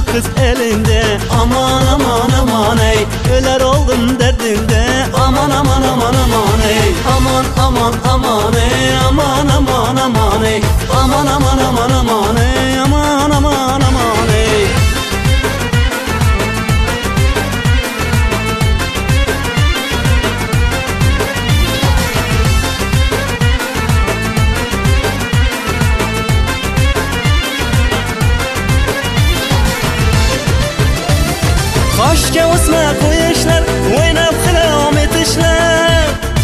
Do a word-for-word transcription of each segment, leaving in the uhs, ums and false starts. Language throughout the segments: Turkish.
kız elinde. Aman aman aman ey, öler oldum derdinde. Aman aman aman aman ey, aman aman aman ey, aman aman aman ey, aman aman aman aman ey, aman aman aman ey. Kaşke osma koyuşlar, oynab xilam etişler.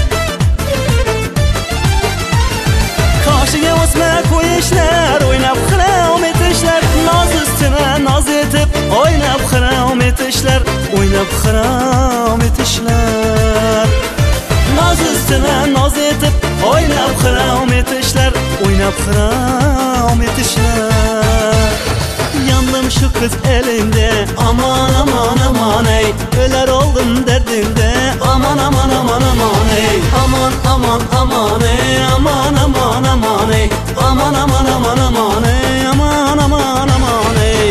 Kaşıga osma koyuşlar, oynab xilam etişler. Naz üstüne naz etip, oynab xilam etişler, oynab xilam etişler. Naz üstüne naz etip, oynab xilam etişler, oynab xilam etişler. Yandım şu kız elinde. Aman aman aman ey, öler oldum derdinde. Aman aman aman aman ey, aman aman aman ey, aman aman aman ey, aman aman aman aman ey, aman aman aman ey.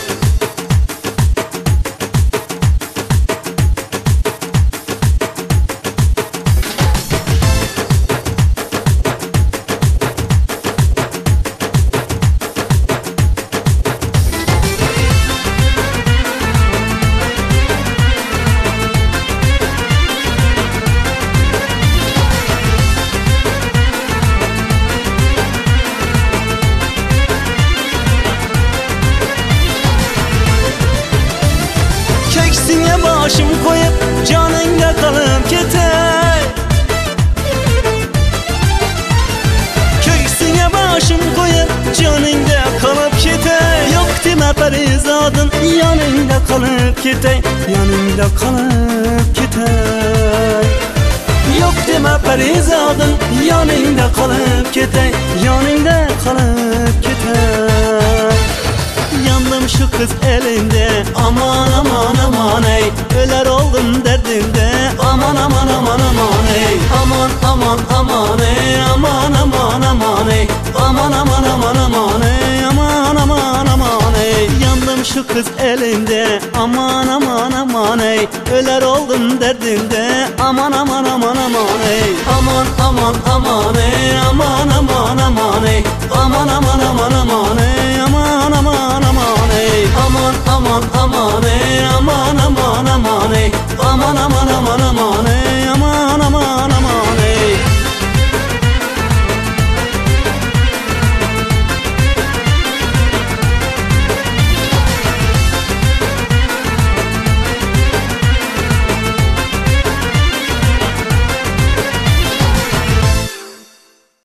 Keksine başım koyup canınga kalıp ketey. Keksine başım koyup canınga kalıp ketey. Yok deme Parizadın, yanında kalıp ketey, yanında kalıp ketey. Yok deme Parizadın, yanında kalıp ketey, yanında kalıp ketey. Yandım şu kız elinde. Aman aman aman ey, öler oldum derdinde. Aman aman aman aman ey, aman aman aman ey, aman aman aman ey, aman aman aman aman ey, aman aman aman ey. Yandım şu kız elinde. Aman aman aman ey, öler oldum derdinde. Aman aman aman aman ey, aman aman aman ey, aman aman aman ey, aman aman aman aman ey, aman aman aman ey, aman aman aman ey, aman aman aman ey, aman aman aman